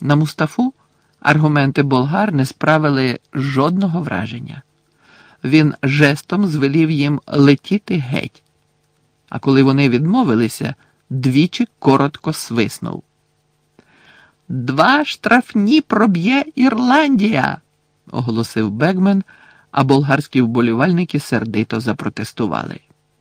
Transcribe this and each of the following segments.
На Мустафу аргументи болгар не справили жодного враження. Він жестом звелів їм летіти геть. А коли вони відмовилися, двічі коротко свиснув. «2 штрафні проб'є Ірландія!» – оголосив Бегмен, а болгарські вболівальники сердито запротестували.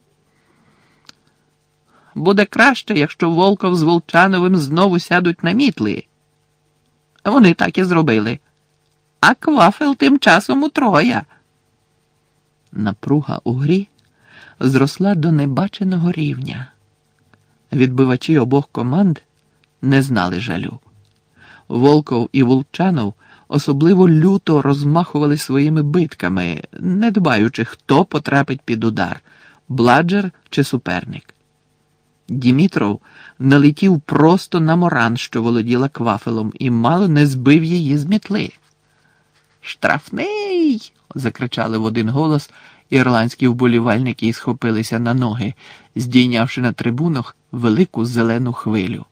«Буде краще, якщо Волков з Волчановим знову сядуть на мітли». Вони так і зробили. А Квафел тим часом у Троя. Напруга у грі зросла до небаченого рівня. Відбивачі обох команд не знали жалю. Волков і Волчанов особливо люто розмахували своїми битками, не дбаючи, хто потрапить під удар – Бладжер чи суперник. Дімітров налетів просто на Моран, що володіла Квафелом, і мало не збив її з мітли. «Штрафний!» – закричали в один голос ірландські вболівальники і схопилися на ноги, здійнявши на трибунах велику зелену хвилю.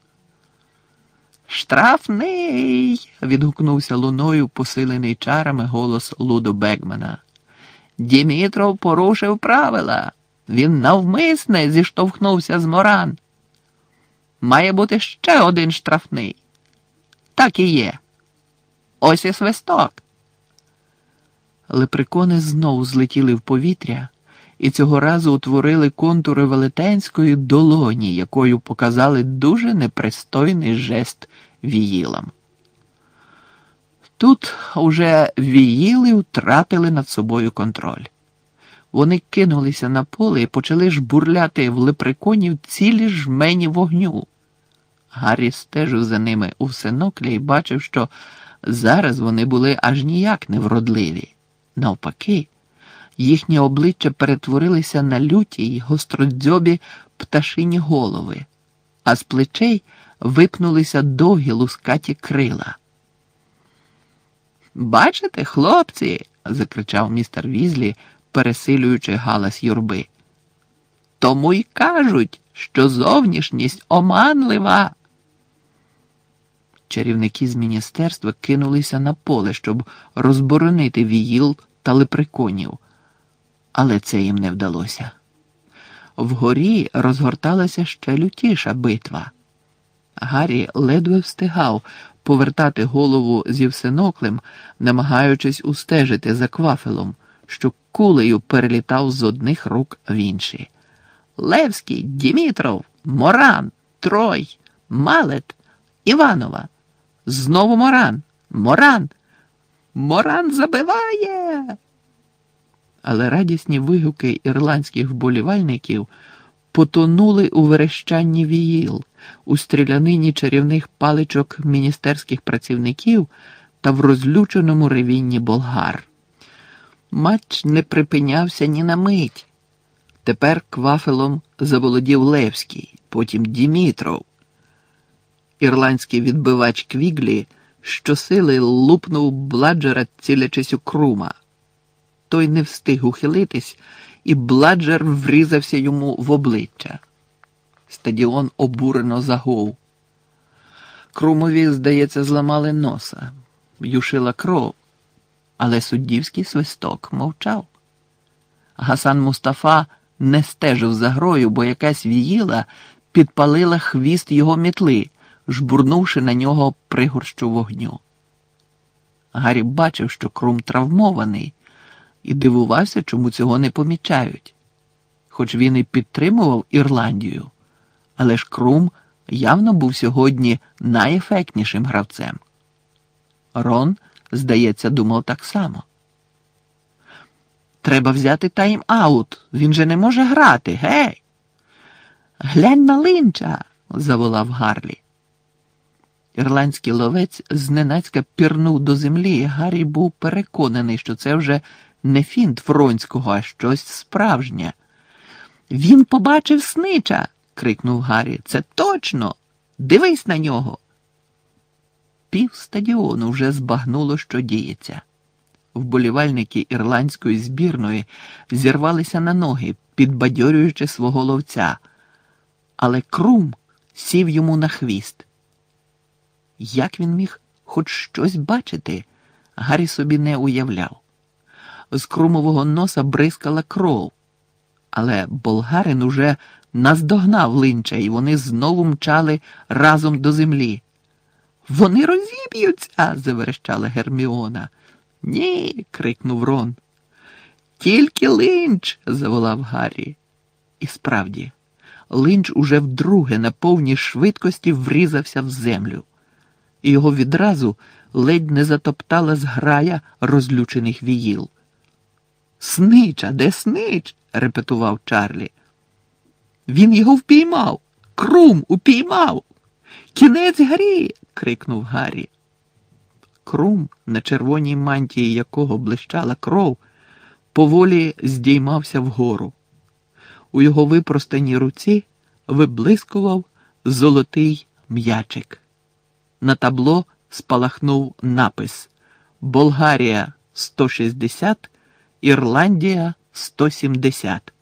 «Штрафний!» – відгукнувся луною посилений чарами голос Лудо Бегмана. «Дімітров порушив правила. Він навмисне зіштовхнувся з Моран. Має бути ще один штрафний. Так і є. Ось і свисток». Лепрекони знову злетіли в повітря і цього разу утворили контури велетенської долоні, якою показали дуже непристойний жест віїлам. Тут уже віїли втратили над собою контроль. Вони кинулися на поле і почали жбурляти в лепреконів цілі жмені вогню. Гаррі стежив за ними у всеноклі і бачив, що зараз вони були аж ніяк не вродливі. Навпаки, їхні обличчя перетворилися на люті й гостродзьобі пташині голови, а з плечей випнулися довгі лускаті крила. «Бачите, хлопці!» – закричав містер Візлі, пересилюючи галас юрби. «Тому й кажуть, що зовнішність оманлива!» Чарівники з міністерства кинулися на поле, щоб розборонити віїл та лепреконів, але це їм не вдалося. Вгорі розгорталася ще лютіша битва. Гаррі ледве встигав повертати голову зі всеноклем, намагаючись устежити за Квафелом, що кулею перелітав з одних рук в інші. Левський, Дімітров, Моран, Трой, Малет, Іванова. Знову Моран, Моран. Моран забиває! Але радісні вигуки ірландських вболівальників потонули у верещанні віїл, у стрілянині чарівних паличок міністерських працівників та в розлюченому ревінні болгар. Матч не припинявся ні на мить. Тепер Квафелом заволодів Левський, потім Дімітров. Ірландський відбивач Квіглі щосили лупнув Бладжера, цілячись у Крума. Той не встиг ухилитись, і Бладжер врізався йому в обличчя. Стадіон обурено загув. Крумові, здається, зламали носа, юшила кров, але суддівський свисток мовчав. Гасан Мустафа не стежив за грою, бо якась віїла підпалила хвіст його мітли, жбурнувши на нього пригорщу вогню. Гаррі бачив, що Крум травмований, і дивувався, чому цього не помічають. Хоч він і підтримував Ірландію, але ж Крум явно був сьогодні найефектнішим гравцем. Рон, здається, думав так само. «Треба взяти тайм-аут, він же не може грати, гей!» «Глянь на Линча!» – заволав Гарлі. Ірландський ловець зненацька пірнув до землі, і Гаррі був переконаний, що це вже не фінт Вронського, а щось справжнє. «Він побачив снича!» – крикнув Гаррі. «Це точно! Дивись на нього!» Пів стадіону вже збагнуло, що діється. Вболівальники ірландської збірної зірвалися на ноги, підбадьорюючи свого ловця. Але Крум сів йому на хвіст. Як він міг хоч щось бачити, Гаррі собі не уявляв. З Крумового носа бризкала кров, але болгарин уже наздогнав Линча, і вони знову мчали разом до землі. «Вони розіб'ються!» – заверещала Герміона. «Ні!» – крикнув Рон. «Тільки Линч!» – заволав Гаррі. І справді, Линч уже вдруге на повній швидкості врізався в землю. І його відразу ледь не затоптала зграя розлючених віїл. «Снич, а де Снич?» – репетував Чарлі. «Він його впіймав! Крум упіймав! Кінець грі!» – крикнув Гаррі. Крум, на червоній мантії якого блищала кров, поволі здіймався вгору. У його випростаній руці виблискував золотий м'ячик. На табло спалахнув напис «Болгарія 160, Ірландія 170».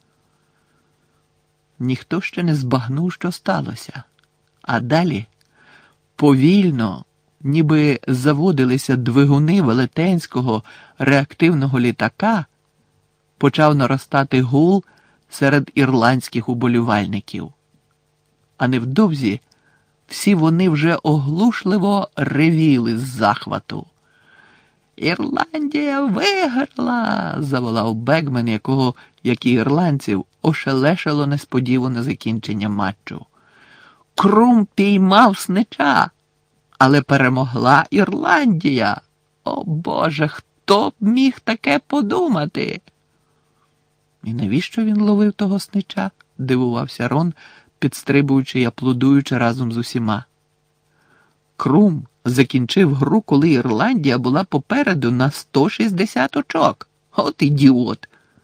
Ніхто ще не збагнув, що сталося. А далі повільно, ніби заводилися двигуни велетенського реактивного літака, почав наростати гул серед ірландських уболівальників. А невдовзі всі вони вже оглушливо ревіли з захвату. «Ірландія виграла!» – заволав Бегмен, якого, як і ірландців, ошелешило несподіване закінчення матчу. «Крум піймав Снича, але перемогла Ірландія! О Боже, хто б міг таке подумати?» «І навіщо він ловив того Снича?» – дивувався Рон, підстрибуючи й аплодуючи разом з усіма. Крум закінчив гру, коли Ірландія була попереду на 160 очок. От ідіот!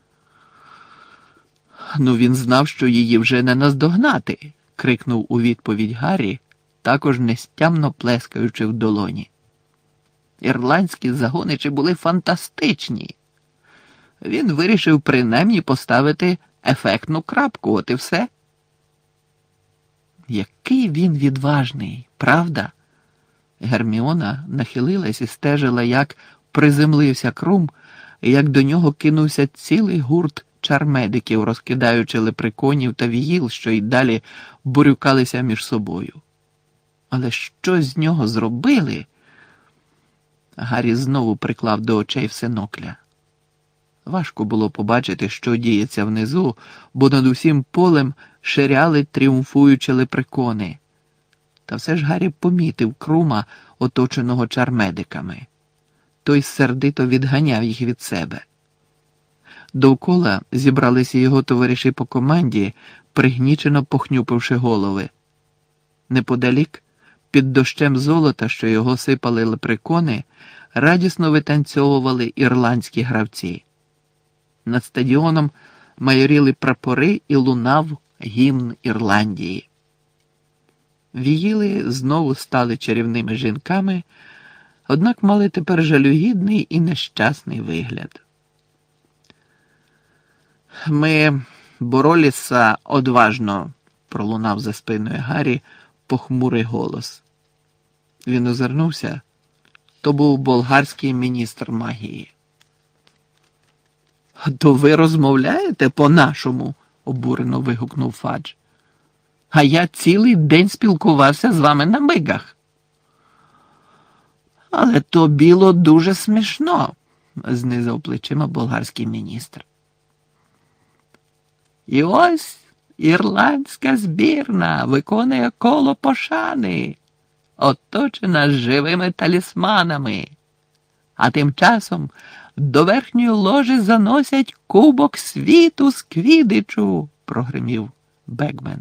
«Ну, він знав, що її вже не наздогнати», – крикнув у відповідь Гаррі, також нестямно плескаючи в долоні. Ірландські загоничі були фантастичні. Він вирішив принаймні поставити ефектну крапку, от і все. Який він відважний, правда? Герміона нахилилась і стежила, як приземлився Крум, і як до нього кинувся цілий гурт чармедиків, розкидаючи лепреконів та віїл, що й далі бурюкалися між собою. Але що з нього зробили? Гаррі знову приклав до очей всенокля. Важко було побачити, що діється внизу, бо над усім полем ширяли тріумфуючі лепрекони. Та все ж Гаррі помітив Крума, оточеного чармедиками. Той сердито відганяв їх від себе. Довкола зібралися його товариші по команді, пригнічено похнюпивши голови. Неподалік, під дощем золота, що його сипали лепрекони, радісно витанцьовували ірландські гравці. Над стадіоном майоріли прапори і лунав гімн Ірландії. Віїли знову стали чарівними жінками, однак мали тепер жалюгідний і нещасний вигляд. «Ми боролися одважно», – пролунав за спиною Гаррі похмурий голос. Він озирнувся. То був болгарський міністр магії. «То ви розмовляєте по-нашому?» – обурено вигукнув Фадж. «А я цілий день спілкувався з вами на мигах». «Але то було дуже смішно», – знизав плечима болгарський міністр. «І ось ірландська збірна виконує коло пошани, оточена живими талісманами. А тим часом до верхньої ложі заносять кубок світу з квіддичу», – прогримів Бегмен.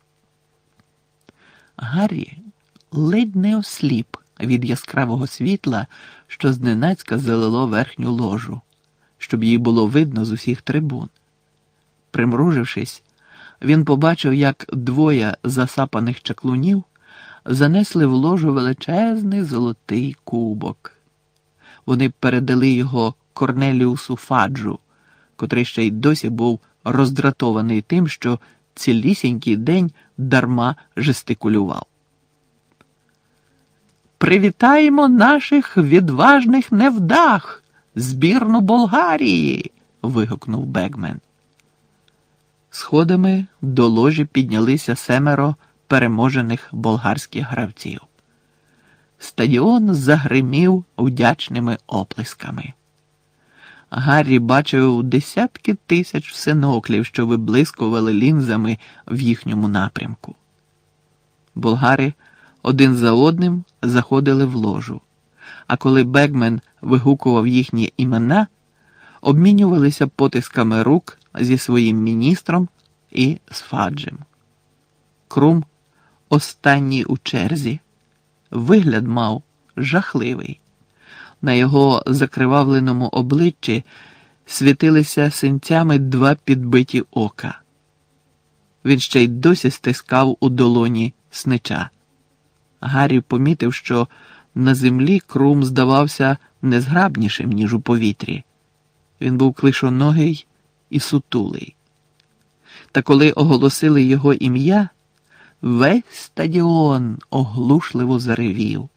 Гаррі ледь не осліп від яскравого світла, що зненацька залило верхню ложу, щоб її було видно з усіх трибун. Примружившись, він побачив, як двоє засапаних чаклунів занесли в ложу величезний золотий кубок. Вони передали його Корнеліусу Фаджу, котрий ще й досі був роздратований тим, що цілісінький день дарма жестикулював. Привітаємо наших відважних невдах, збірну Болгарії, вигукнув Бегмен. Сходами до ложі піднялися 7 переможених болгарських гравців. Стадіон загримів вдячними оплесками. Гаррі бачив десятки тисяч всиноклів, що виблискували лінзами в їхньому напрямку. Болгари один за одним заходили в ложу, а коли Бегмен вигукував їхні імена, обмінювалися потисками рук зі своїм міністром і з Фаджем. Крум, останній у черзі, вигляд мав жахливий. На його закривавленому обличчі світилися синцями 2 підбиті ока. Він ще й досі стискав у долоні снича. Гаррі помітив, що на землі Крум здавався незграбнішим, ніж у повітрі. Він був клишоногий і сутулий. Та коли оголосили його ім'я, весь стадіон оглушливо заревів.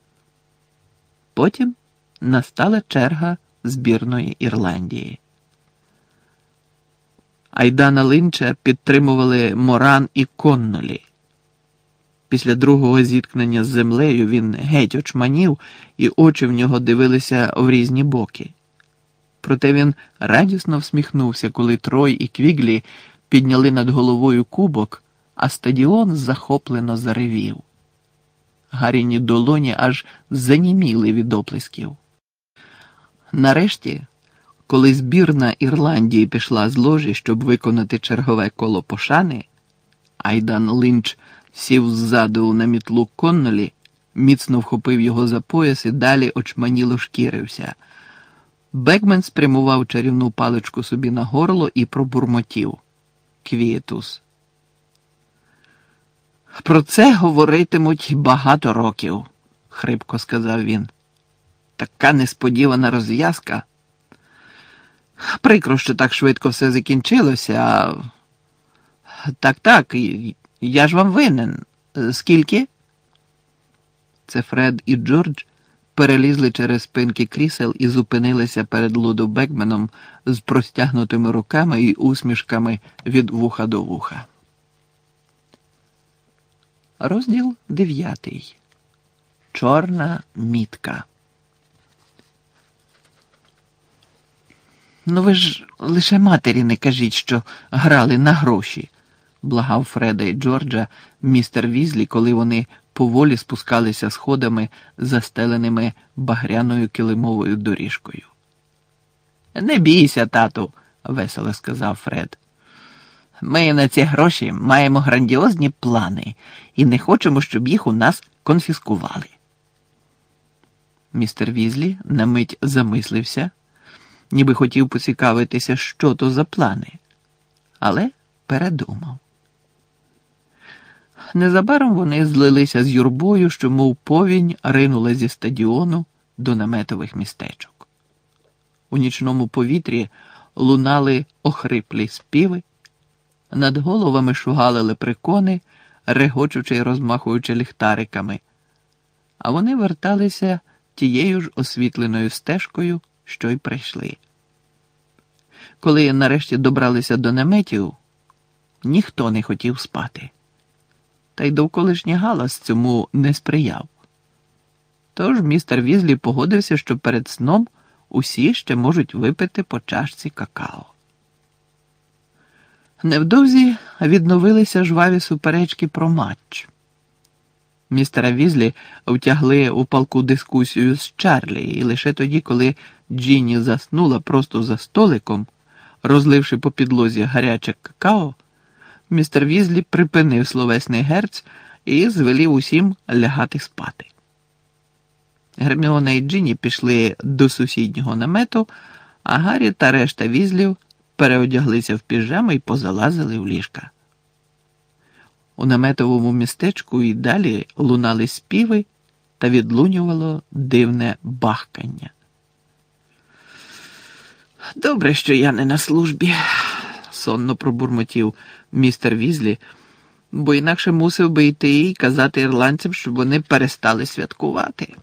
Потім настала черга збірної Ірландії. Айдана Линча підтримували Моран і Коннолі. Після другого зіткнення з землею він геть очманів, і очі в нього дивилися в різні боки. Проте він радісно всміхнувся, коли Трой і Квіглі підняли над головою кубок, а стадіон захоплено заревів. Гарріні долоні аж заніміли від оплесків. Нарешті, коли збірна Ірландії пішла з ложі, щоб виконати чергове коло пошани, Айдан Линч сів ззаду на мітлу Коннолі, міцно вхопив його за пояс і далі очманіло шкірився. Бегмен спрямував чарівну паличку собі на горло і пробурмотів: «Квіетус». «Про це говоритимуть багато років», – хрипко сказав він. «Така несподівана розв'язка. Прикро, що так швидко все закінчилося, а... Так, я ж вам винен. Скільки?» Це Фред і Джордж перелізли через спинки крісел і зупинилися перед Лудо Бегменом з простягнутими руками і усмішками від вуха до вуха. Розділ 9. Чорна мітка. «Ну ви ж лише матері не кажіть, що грали на гроші», – благав Фреда і Джорджа містер Візлі, коли вони поволі спускалися сходами, застеленими багряною килимовою доріжкою. «Не бійся, тату», – весело сказав Фред. «Ми на ці гроші маємо грандіозні плани і не хочемо, щоб їх у нас конфіскували». Містер Візлі на мить замислився, ніби хотів поцікавитися, що то за плани, але передумав. Незабаром вони злилися з юрбою, що мов повінь ринула зі стадіону до наметових містечок. У нічному повітрі лунали охриплі співи, над головами шугали лепрекони, регочучи й розмахуючи ліхтариками, а вони верталися тією ж освітленою стежкою, що й прийшли. Коли нарешті добралися до наметів, ніхто не хотів спати. Та й довколишній галас цьому не сприяв. Тож містер Візлі погодився, що перед сном усі ще можуть випити по чашці какао. Невдовзі відновилися жваві суперечки про матч. Містера Візлі втягли у палку дискусію з Чарлі, і лише тоді, коли Джинні заснула просто за столиком, розливши по підлозі гаряче какао, містер Візлі припинив словесний герць і звелів усім лягати спати. Герміона і Джинні пішли до сусіднього намету, а Гаррі та решта Візлів переодяглися в піжами і позалазили в ліжка. У наметовому містечку і далі лунали співи та відлунювало дивне бахкання. «Добре, що я не на службі», – сонно пробурмотів містер Візлі, бо інакше мусив би йти і казати ірландцям, щоб вони перестали святкувати.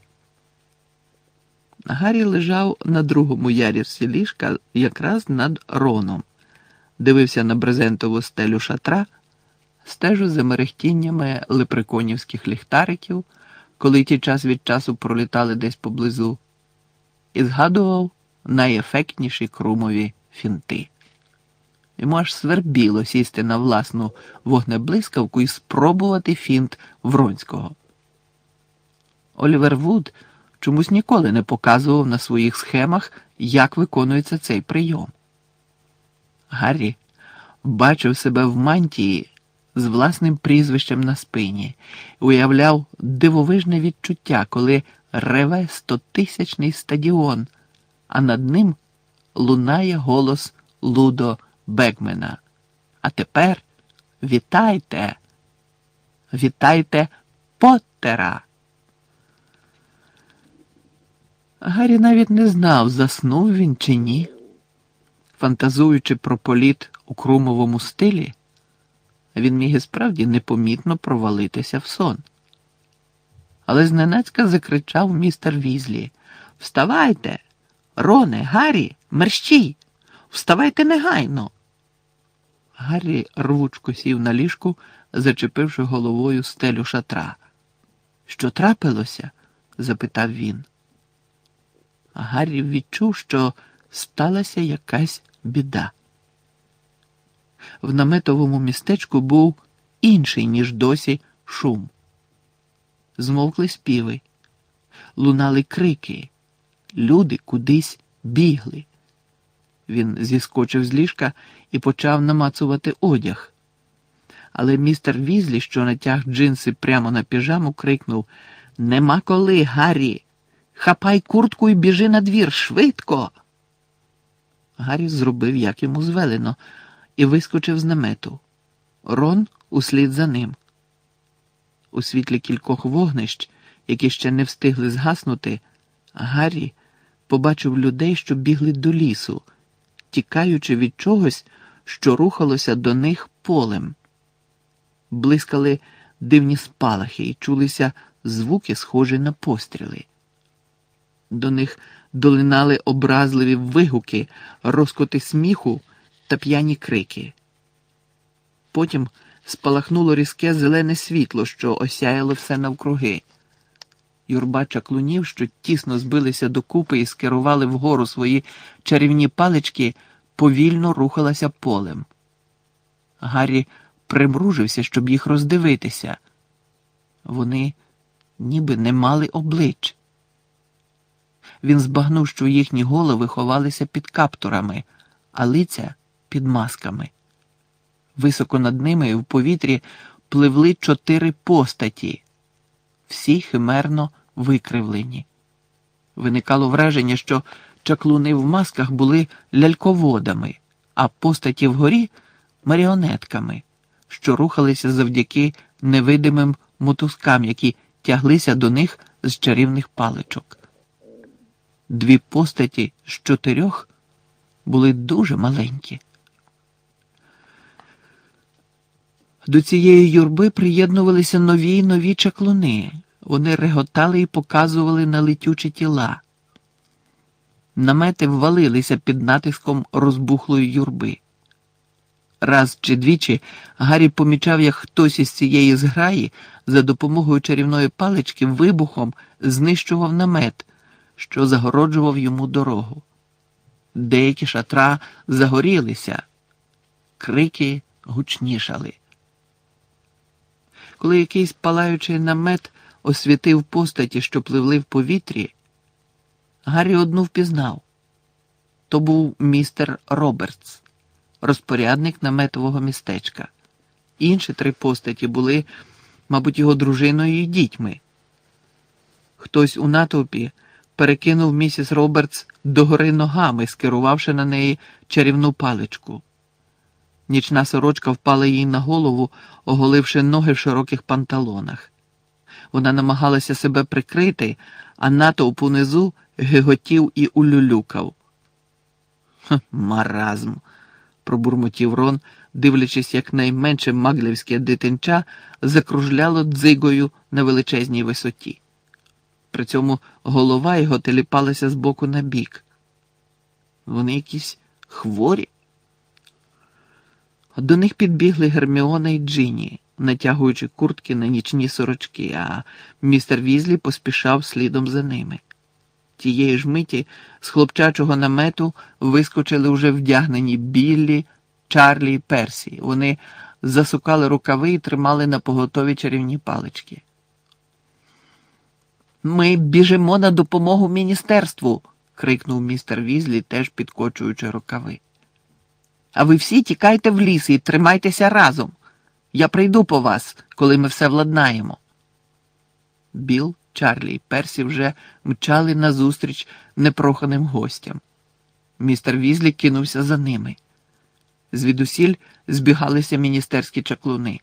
Гаррі лежав на другому ярусі ліжка, якраз над Роном, дивився на брезентову стелю шатра, стежив за мерехтіннями лепреконівських ліхтариків, коли ті час від часу пролітали десь поблизу, і згадував найефектніші Крумові фінти. Йому аж свербіло сісти на власну вогнеблискавку і спробувати фінт Вронського. Олівер Вуд чомусь ніколи не показував на своїх схемах, як виконується цей прийом. Гаррі бачив себе в мантії з власним прізвищем на спині і уявляв дивовижне відчуття, коли реве 100-тисячний стадіон, а над ним лунає голос Лудо Бекмена. А тепер вітайте! Вітайте Поттера! Гаррі навіть не знав, заснув він чи ні. Фантазуючи про політ у Крумовому стилі, він міг і справді непомітно провалитися в сон. Але зненацька закричав містер Візлі: «Вставайте! Роне, Гаррі, мерщій! Вставайте негайно!» Гаррі рвучко сів на ліжку, зачепивши головою стелю шатра. «Що трапилося?» – запитав він. Гаррі відчув, що сталася якась біда. В наметовому містечку був інший, ніж досі, шум. Змовкли співи, лунали крики, люди кудись бігли. Він зіскочив з ліжка і почав намацувати одяг. Але містер Візлі, що натяг джинси прямо на піжаму, крикнув: «Нема коли, Гаррі! Хапай куртку і біжи на двір, швидко!» Гаррі зробив, як йому звелено, і вискочив з намету. Рон услід за ним. У світлі кількох вогнищ, які ще не встигли згаснути, Гаррі побачив людей, що бігли до лісу, тікаючи від чогось, що рухалося до них полем. Блискали дивні спалахи і чулися звуки, схожі на постріли. До них долинали образливі вигуки, розкоти сміху та п'яні крики. Потім спалахнуло різке зелене світло, що осяяло все навкруги. Юрба чаклунів, що тісно збилися докупи і скерували вгору свої чарівні палички, повільно рухалася полем. Гаррі примружився, щоб їх роздивитися. Вони ніби не мали облич. Він збагнув, що їхні голови ховалися під каптурами, а лиця – під масками. Високо над ними в повітрі пливли 4 постаті, всі химерно викривлені. Виникало враження, що чаклуни в масках були ляльководами, а постаті вгорі – маріонетками, що рухалися завдяки невидимим мотузкам, які тяглися до них з чарівних паличок. 2 постаті з 4 були дуже маленькі. До цієї юрби приєднувалися нові й нові чаклуни. Вони реготали і показували на летючі тіла. Намети ввалилися під натиском розбухлої юрби. Раз чи двічі Гаррі помічав, як хтось із цієї зграї за допомогою чарівної палички вибухом знищував намет, що загороджував йому дорогу. Деякі шатра загорілися, крики гучнішали. Коли якийсь палаючий намет освітив постаті, що пливли в повітрі, Гаррі одну впізнав. То був містер Робертс, розпорядник наметового містечка. Інші 3 постаті були, мабуть, його дружиною і дітьми. Хтось у натовпі перекинув місіс Робертс догори ногами, скерувавши на неї чарівну паличку. Нічна сорочка впала їй на голову, оголивши ноги в широких панталонах. Вона намагалася себе прикрити, а натовп унизу гиготів і улюлюкав. «Маразм!» – пробурмотів Рон, дивлячись, як найменше маглівське дитинча закружляло дзигою на величезній висоті. При цьому голова його теліпалася з боку на бік. Вони якісь хворі. До них підбігли Герміона і Джинні, натягуючи куртки на нічні сорочки, а містер Візлі поспішав слідом за ними. Тієї ж миті з хлопчачого намету вискочили вже вдягнені Біллі, Чарлі і Персі. Вони засукали рукави і тримали напоготові чарівні палички. «Ми біжимо на допомогу міністерству!» – крикнув містер Візлі, теж підкочуючи рукави. «А ви всі тікайте в ліс і тримайтеся разом. Я прийду по вас, коли ми все владнаємо». Біл, Чарлі і Персі вже мчали назустріч непроханим гостям. Містер Візлі кинувся за ними. Звідусіль збігалися міністерські чаклуни.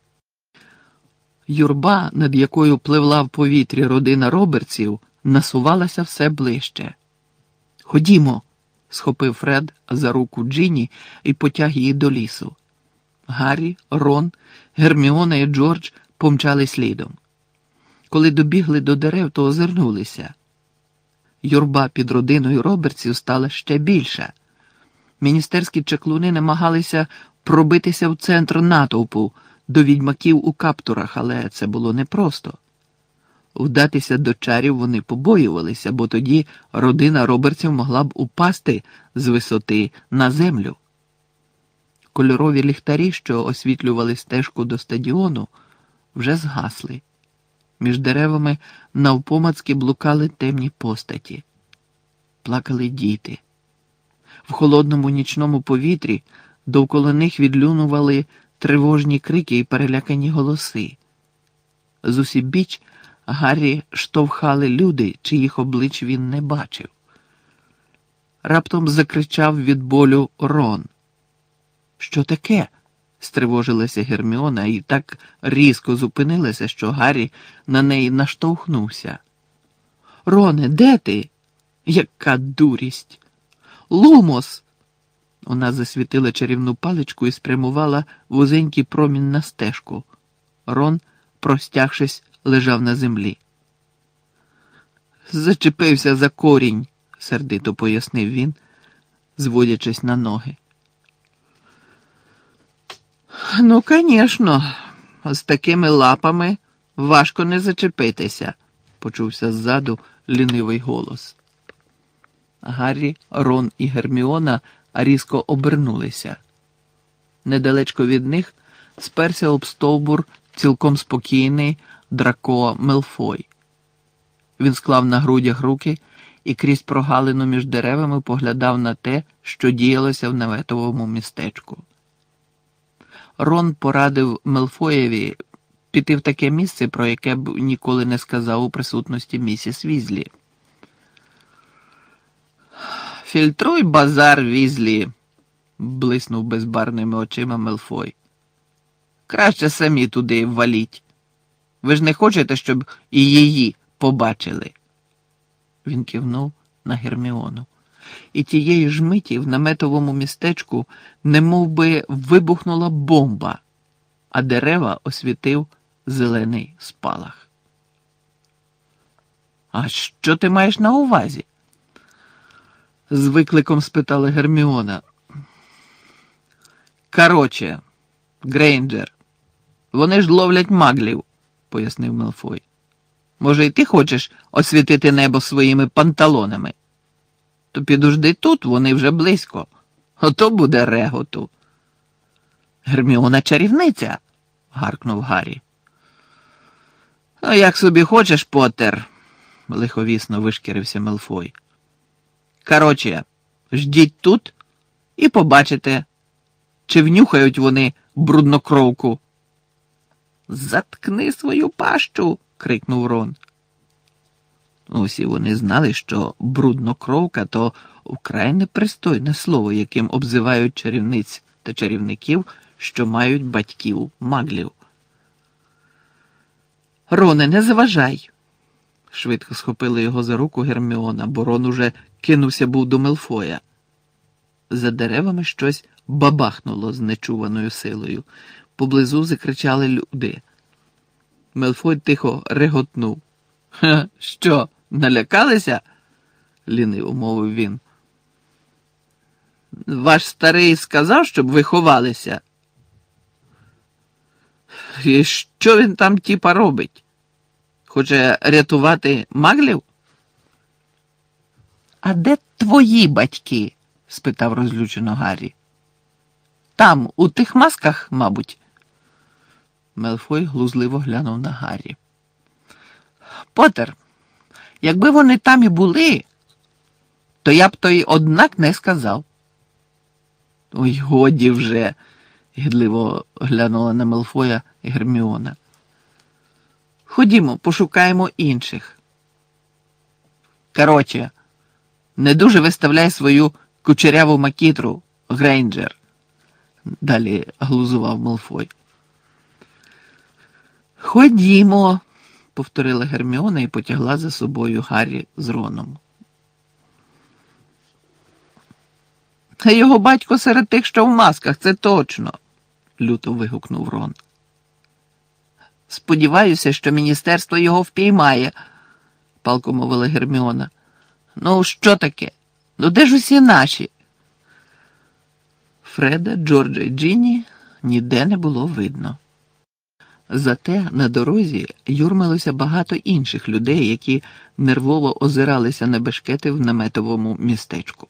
Юрба, над якою пливла в повітрі родина Робертсів, насувалася все ближче. «Ходімо!» – схопив Фред за руку Джинні і потяг її до лісу. Гаррі, Рон, Герміона і Джордж помчали слідом. Коли добігли до дерев, то озирнулися. Юрба під родиною Робертсів стала ще більша. Міністерські чаклуни намагалися пробитися в центр натовпу до відьмаків у каптурах, але це було непросто. Вдатися до чарів вони побоювалися, бо тоді родина Робертсів могла б упасти з висоти на землю. Кольорові ліхтарі, що освітлювали стежку до стадіону, вже згасли. Між деревами навпомацки блукали темні постаті. Плакали діти. В холодному нічному повітрі довкола них відлюнували тривожні крики і перелякані голоси. З усібіч Гаррі штовхали люди, чиїх облич він не бачив. Раптом закричав від болю Рон. «Що таке?» – стривожилася Герміона і так різко зупинилася, що Гаррі на неї наштовхнувся. «Роне, де ти? Яка дурість! Лумос!» Вона засвітила чарівну паличку і спрямувала вузенький промінь на стежку. Рон, простягшись, лежав на землі. «Зачепився за корінь», – сердито пояснив він, зводячись на ноги. «Ну, звісно, з такими лапами важко не зачепитися», – почувся ззаду лінивий голос. Гаррі, Рон і Герміона різко обернулися. Недалечко від них сперся об стовбур цілком спокійний Драко Мелфой. Він склав на грудях руки і крізь прогалину між деревами поглядав на те, що діялося в наметовому містечку. Рон порадив Мелфоєві піти в таке місце, про яке б ніколи не сказав у присутності місіс Візлі. «Фільтруй базар, Візлі!» – блиснув безбарвними очима Мелфой. «Краще самі туди валіть. Ви ж не хочете, щоб і її побачили?» Він кивнув на Герміону. І тієї ж миті в наметовому містечку немов би вибухнула бомба, а дерева освітив зелений спалах. «А що ти маєш на увазі?» – з викликом спитала Герміона. «Короче, Грейнджер, вони ж ловлять маглів», – пояснив Мелфой. «Може, і ти хочеш освітити небо своїми панталонами? То підожди тут, вони вже близько. Ото буде реготу». «Герміона чарівниця», – гаркнув Гаррі. «А як собі хочеш, Поттер», – лиховісно вишкірився Мелфой. «Короче, ждіть тут і побачите, чи внюхають вони бруднокровку». «Заткни свою пащу!» – крикнув Рон. Усі вони знали, що бруднокровка – то вкрай непристойне слово, яким обзивають чарівниць та чарівників, що мають батьків маглів. «Роне, не заважай!» Швидко схопила його за руку Герміона, бо Рон уже кинувся був до Мелфоя. За деревами щось бабахнуло з нечуваною силою. Поблизу закричали люди. Мелфой тихо реготнув. «Ха, що, налякалися?» – ліниво мовив він. «Ваш старий сказав, щоб ви ховалися?» «І що він там тіпа робить? Хоче рятувати маглів?» «А де твої батьки?» – спитав розлючено Гаррі. «Там, у тих масках, мабуть?» Мелфой глузливо глянув на Гаррі. «Поттер, якби вони там і були, то я б то й однак не сказав». «Ой, годі вже», – гідливо глянула на Мелфоя Герміона. «Ходімо, пошукаємо інших». «Короче, не дуже виставляй свою кучеряву макітру, Грейнджер», – далі глузував Мелфой. «Ходімо», – повторила Герміона і потягла за собою Гаррі з Роном. «А його батько серед тих, що в масках, це точно», – люто вигукнув Рон. «Сподіваюся, що міністерство його впіймає», – палко мовила Герміона. «Ну, що таке? Ну, де ж усі наші?» Фреда, Джорджа і Джинні ніде не було видно. Зате на дорозі юрмилося багато інших людей, які нервово озиралися на бешкети в наметовому містечку.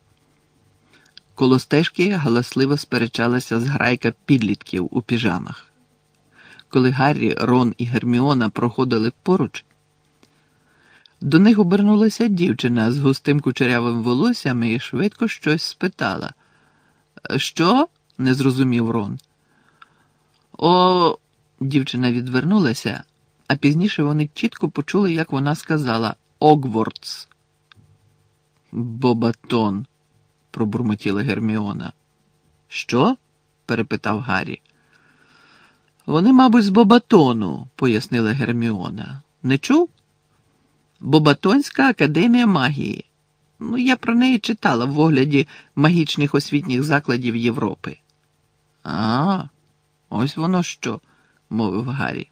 Коло стежки галасливо сперечалася зграйка підлітків у піжамах. Коли Гаррі, Рон і Герміона проходили поруч, до них обернулася дівчина з густим кучерявим волоссям і швидко щось спитала. «Що?» – не зрозумів Рон. «О...» – дівчина відвернулася, а пізніше вони чітко почули, як вона сказала «Огвортс». «Бобатон», – пробурмотіла Герміона. «Що?» – перепитав Гаррі. «Вони, мабуть, з Бобатону», – пояснила Герміона. «Не чув? Бобатонська академія магії. Ну, я про неї читала в огляді магічних освітніх закладів Європи». «А, ось воно що», – мовив Гаррі.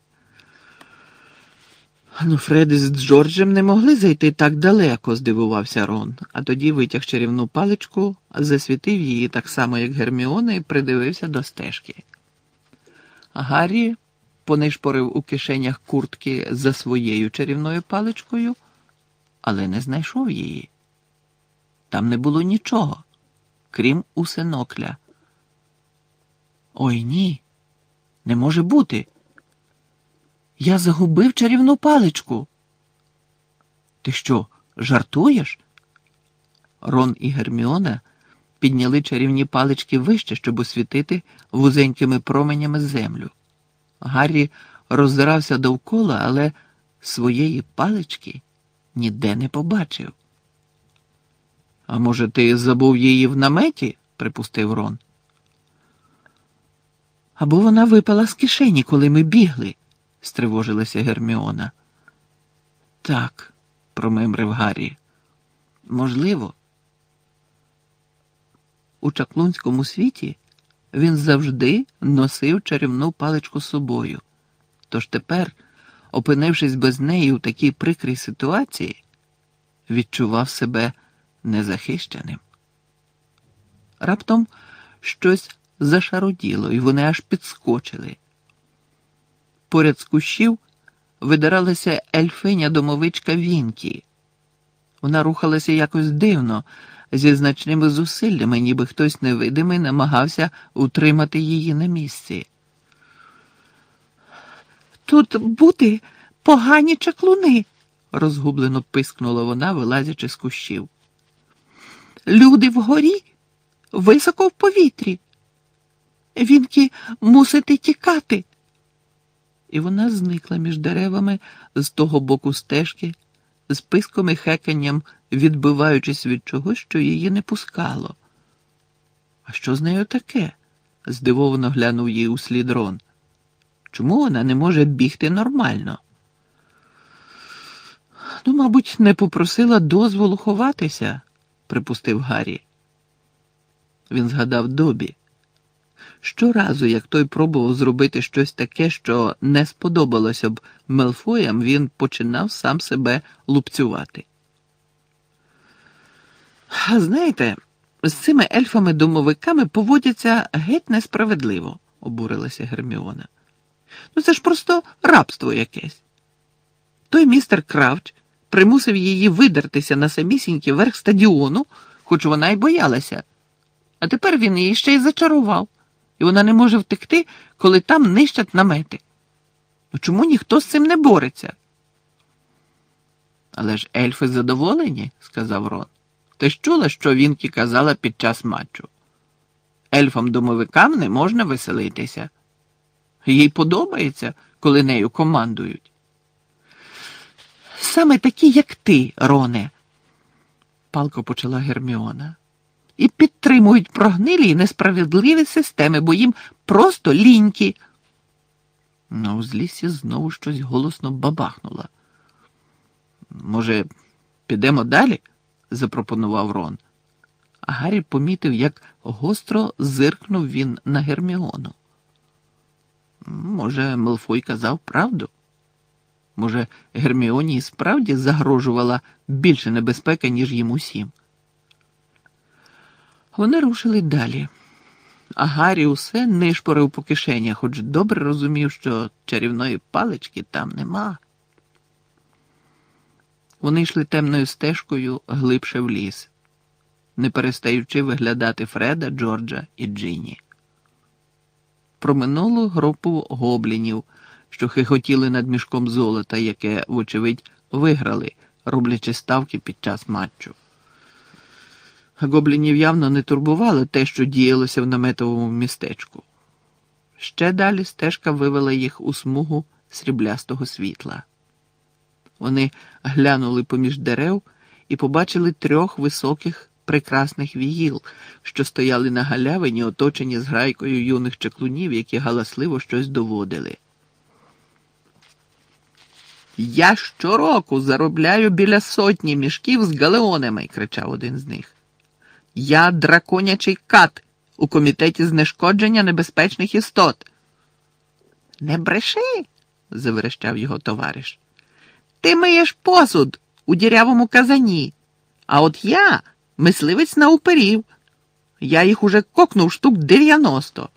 «Ну, Фред з Джорджем не могли зайти так далеко», – здивувався Рон, а тоді витяг чарівну паличку, засвітив її так само, як Герміона, і придивився до стежки. Гаррі понишпорив у кишенях куртки за своєю чарівною паличкою, але не знайшов її. Там не було нічого, крім усинокля. «Ой, ні, не може бути. Я загубив чарівну паличку». «Ти що, жартуєш?» Рон і Герміона підняли чарівні палички вище, щоб освітити вузенькими променями землю. Гаррі роззирався довкола, але своєї палички ніде не побачив. «А може, ти забув її в наметі?» – припустив Рон. «Або вона випала з кишені, коли ми бігли», – стривожилася Герміона. «Так», – промимрив Гаррі. «Можливо». У чаклунському світі він завжди носив чарівну паличку з собою. Тож тепер, опинившись без неї у такій прикрій ситуації, відчував себе незахищеним. Раптом щось зашаруділо, і вони аж підскочили. Поряд з кущів видиралася ельфиня-домовичка Вінкі. Вона рухалася якось дивно, зі значними зусиллями, ніби хтось невидимий намагався утримати її на місці. «Тут бути погані чаклуни», – розгублено пискнула вона, вилазячи з кущів. «Люди вгорі, високо в повітрі. Вінкі мусите тікати». І вона зникла між деревами з того боку стежки, з писком і хеканням, відбиваючись від чогось, що її не пускало. «А що з нею таке?» – здивовано глянув їй услід Рон. «Чому вона не може бігти нормально?» «Ну, мабуть, не попросила дозволу ховатися», – припустив Гаррі. Він згадав Добі. Щоразу, як той пробував зробити щось таке, що не сподобалося б Мелфоям, він починав сам себе лупцювати. Знаєте, з цими ельфами-домовиками поводяться геть несправедливо, обурилася Герміона. Ну це ж просто рабство якесь. Той містер Кравч примусив її видертися на самісінький верх стадіону, хоч вона й боялася. А тепер він її ще й зачарував, і вона не може втекти, коли там нищать намети. Ну чому ніхто з цим не бореться? Але ж ельфи задоволені, сказав Рон. Ти ж чула, що Вінкі казала під час матчу? Ельфам-домовикам не можна веселитися. Їй подобається, коли нею командують. Саме такі, як ти, Роне, палко почала Герміона. І підтримують прогнилі і несправедливі системи, бо їм просто ліньки. На узліссі знову щось голосно бабахнуло. Може, підемо далі? Запропонував Рон. А Гаррі помітив, як гостро зиркнув він на Герміону. Може, Мелфой казав правду? Може, Герміоні справді загрожувала більше небезпека, ніж їм усім? Вони рушили далі. А Гаррі усе нишпорив по кишенях, хоч добре розумів, що чарівної палички там нема. Вони йшли темною стежкою глибше в ліс, не перестаючи виглядати Фреда, Джорджа і Джинні. Проминулу групу гоблінів, що хихотіли над мішком золота, яке, вочевидь, виграли, роблячи ставки під час матчу. Гоблінів явно не турбувало те, що діялося в наметовому містечку. Ще далі стежка вивела їх у смугу сріблястого світла. Вони глянули поміж дерев і побачили 3 високих, прекрасних віїл, що стояли на галявині, оточені зграйкою юних чаклунів, які галасливо щось доводили. «Я щороку заробляю біля 100 мішків з галеонами!» – кричав один з них. «Я драконячий кат у комітеті знешкодження небезпечних істот!» «Не бреши!» – заверещав його товариш. «Ти миєш посуд у дірявому казані, а от я мисливець на упирів. Я їх уже кокнув штук 90.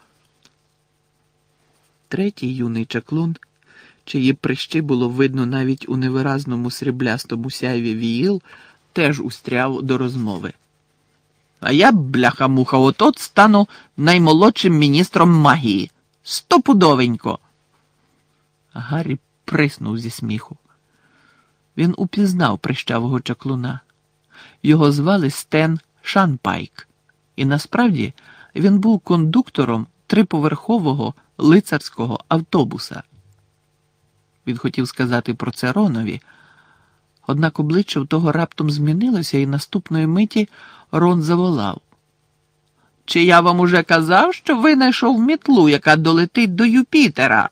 Третій юний чаклун, чиї прищі було видно навіть у невиразному сріблястому сяйві віїл, теж устряв до розмови. «А я, бляха-муха, от стану наймолодшим міністром магії. Стопудовенько!» Гаррі приснув зі сміху. Він упізнав прищавого чаклуна. Його звали Стен Шанпайк, і насправді він був кондуктором 3-поверхового лицарського автобуса. Він хотів сказати про це Ронові, однак обличчя в того раптом змінилося, і наступної миті Рон заволав. «Чи я вам уже казав, що винайшов мітлу, яка долетить до Юпітера?»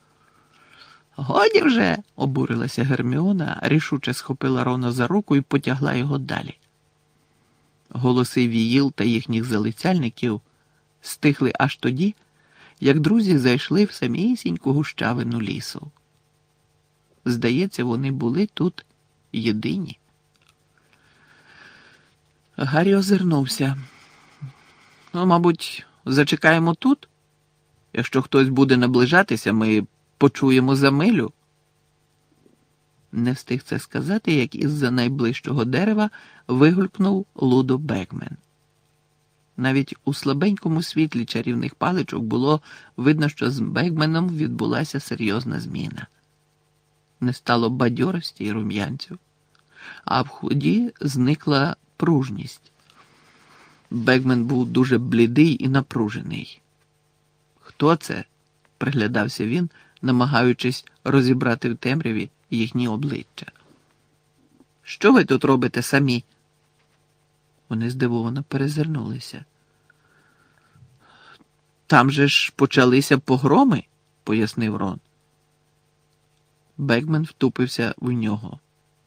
«Годі вже!» – обурилася Герміона, рішуче схопила Рона за руку і потягла його далі. Голоси віїл та їхніх залицяльників стихли аж тоді, як друзі зайшли в самісіньку гущавину лісу. Здається, вони були тут єдині. Гаррі озирнувся. «Ну, мабуть, зачекаємо тут? Якщо хтось буде наближатися, ми почуємо за милю?» Не встиг це сказати, як із-за найближчого дерева вигулькнув Лудо Бекмен. Навіть у слабенькому світлі чарівних паличок було видно, що з Бекменом відбулася серйозна зміна. Не стало бадьорості і рум'янцю, а в ході зникла пружність. Бекмен був дуже блідий і напружений. «Хто це?» – приглядався він, намагаючись розібрати в темряві їхні обличчя. «Що ви тут робите самі?» Вони здивовано перезирнулися. «Там же ж почалися погроми», – пояснив Рон. Бекмен втупився в нього.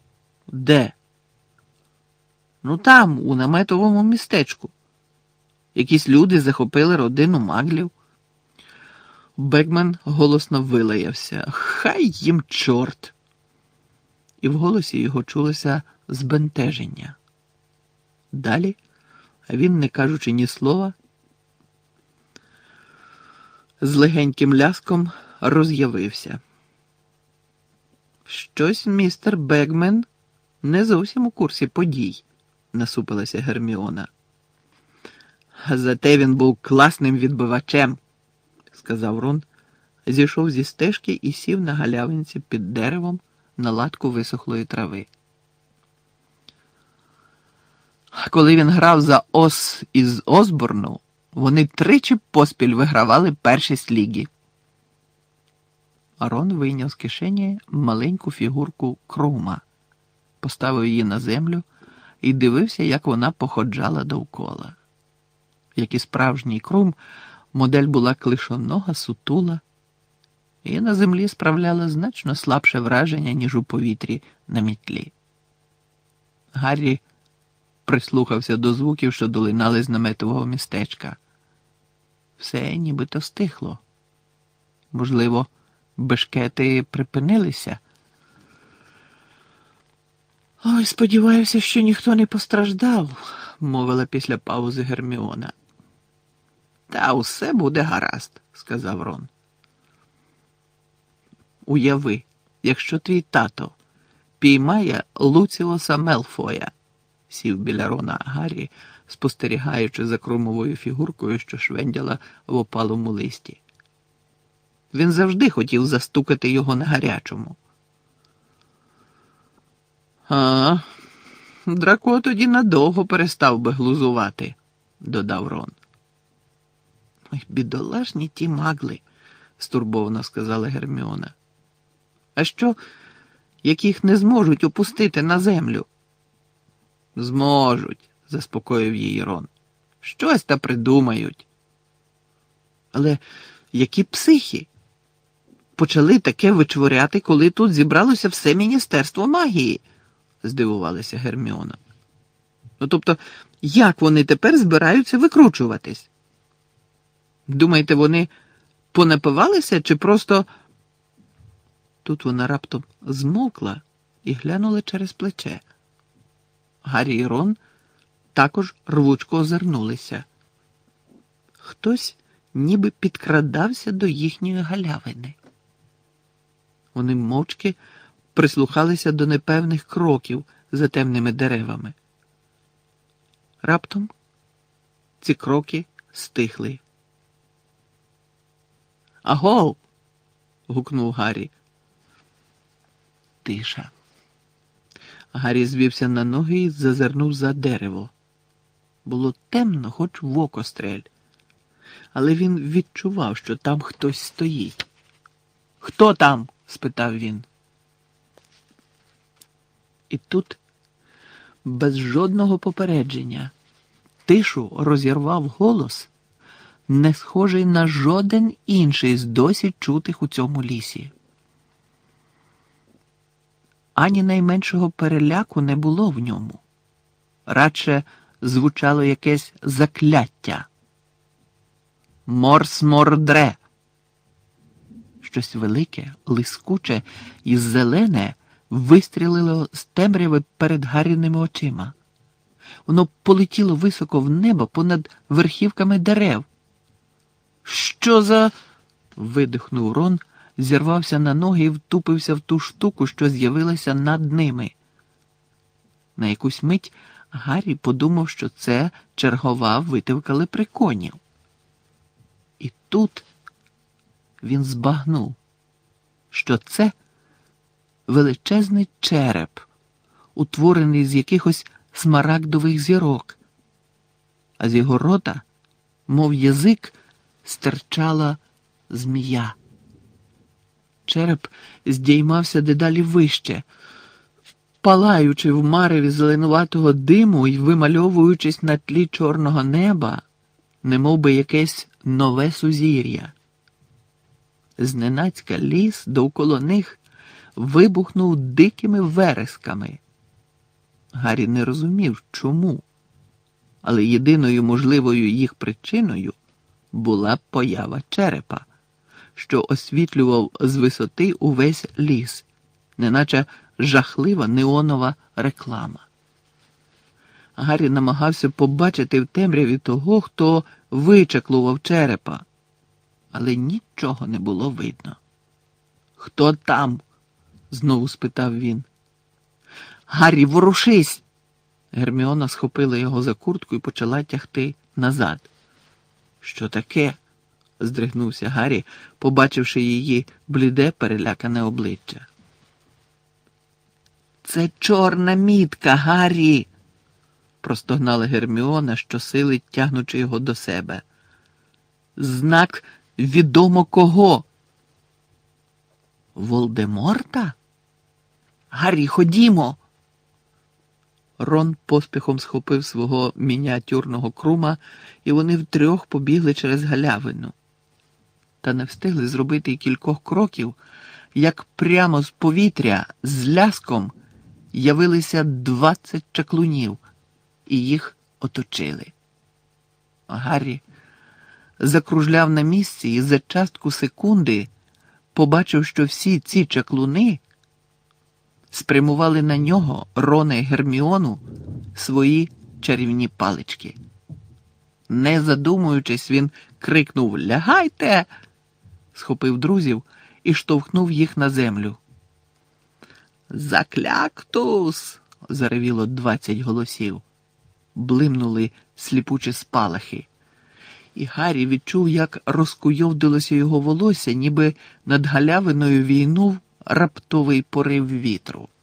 «Де?» «Ну там, у наметовому містечку. Якісь люди захопили родину Маглів. Бекмен голосно вилаявся. Хай їм чорт! І в голосі його чулося збентеження. Далі він, не кажучи ні слова, з легеньким ляском роз'явився. Щось містер Бекмен не зовсім у курсі подій, насупилася Герміона. Зате він був класним відбивачем, сказав Рон, зійшов зі стежки і сів на галявинці під деревом на латку висохлої трави. Коли він грав за Ос із Осборну, вони 3 поспіль вигравали першість ліги. Рон вийняв з кишені маленьку фігурку Крума, поставив її на землю і дивився, як вона походжала довкола. Як і справжній Крум, модель була клишонога, сутула, і на землі справляла значно слабше враження, ніж у повітрі на мітлі. Гаррі прислухався до звуків, що долинали з наметового містечка. Все нібито стихло. Можливо, бешкети припинилися? «Ой, сподіваюся, що ніхто не постраждав», – мовила після паузи Герміона. «Та усе буде гаразд», – сказав Рон. «Уяви, якщо твій тато піймає Луціуса Мелфоя», – сів біля Рона Гаррі, спостерігаючи за Крумовою фігуркою, що швендяла в опалому листі. Він завжди хотів застукати його на гарячому. «А, Драко тоді надовго перестав би глузувати», – додав Рон. «Ой, бідолашні ті магли», – стурбовано сказала Герміона. «А що, як їх не зможуть опустити на землю?» «Зможуть», – заспокоїв її Рон. «Щось та придумають». «Але які психи? Почали таке вичворяти, коли тут зібралося все Міністерство магії», – здивувалася Герміона. «Ну, тобто, як вони тепер збираються викручуватись? Думаєте, вони понапивалися чи просто...» Тут вона раптом змовкла і глянула через плече. Гаррі і Рон також рвучко озирнулися. Хтось ніби підкрадався до їхньої галявини. Вони мовчки прислухалися до непевних кроків за темними деревами. Раптом ці кроки стихли. «Агов!» – гукнув Гаррі. Тиша. Гаррі звівся на ноги і зазирнув за дерево. Було темно, хоч в око стрель. Але він відчував, що там хтось стоїть. «Хто там?» – спитав він. І тут, без жодного попередження, тишу розірвав голос, не схожий на жоден інший з досі чутих у цьому лісі. Ані найменшого переляку не було в ньому. Радше звучало якесь закляття. «Морс-мордре!» Щось велике, лискуче і зелене вистрілило з темряви перед Гарріними очима. Воно полетіло високо в небо понад верхівками дерев. «Що за...» – видихнув Рон, зірвався на ноги і втупився в ту штуку, що з'явилася над ними. На якусь мить Гаррі подумав, що це чергова витівка лепреконів. І тут він збагнув, що це величезний череп, утворений з якихось смарагдових зірок, а з його рота, мов язик, стирчала змія. Череп здіймався дедалі вище, палаючи в мареві зеленуватого диму і вимальовуючись на тлі чорного неба, немов би якесь нове сузір'я. Зненацька ліс довкола них вибухнув дикими вересками. Гаррі не розумів, чому. але єдиною можливою їх причиною була поява черепа, що освітлював з висоти увесь ліс, неначе жахлива неонова реклама. Гаррі намагався побачити в темряві того, хто вичаклував черепа, але нічого не було видно. «Хто там?» – знову спитав він. «Гаррі, ворушись!» Герміона схопила його за куртку і почала тягти назад. «Що таке?» – здригнувся Гаррі, побачивши її бліде, перелякане обличчя. «Це чорна мітка, Гаррі!» – простогнала Герміона, щосили тягнучи його до себе. «Знак відомо кого?» «Волдеморта? Гаррі, ходімо!» Рон поспіхом схопив свого мініатюрного Крума, і вони втрьох побігли через галявину. Та не встигли зробити й кількох кроків, як прямо з повітря, з ляском, явилися 20 чаклунів, і їх оточили. Гаррі закружляв на місці і за частку секунди побачив, що всі ці чаклуни спрямували на нього, Рона і Герміону, свої чарівні палички. Не задумуючись, він крикнув «Лягайте!», схопив друзів і штовхнув їх на землю. «Закляктус!» – заревіло 20 голосів. Блимнули сліпучі спалахи. І Гаррі відчув, як розкуйовдилося його волосся, ніби над галявиною війнув раптовий порив вітру.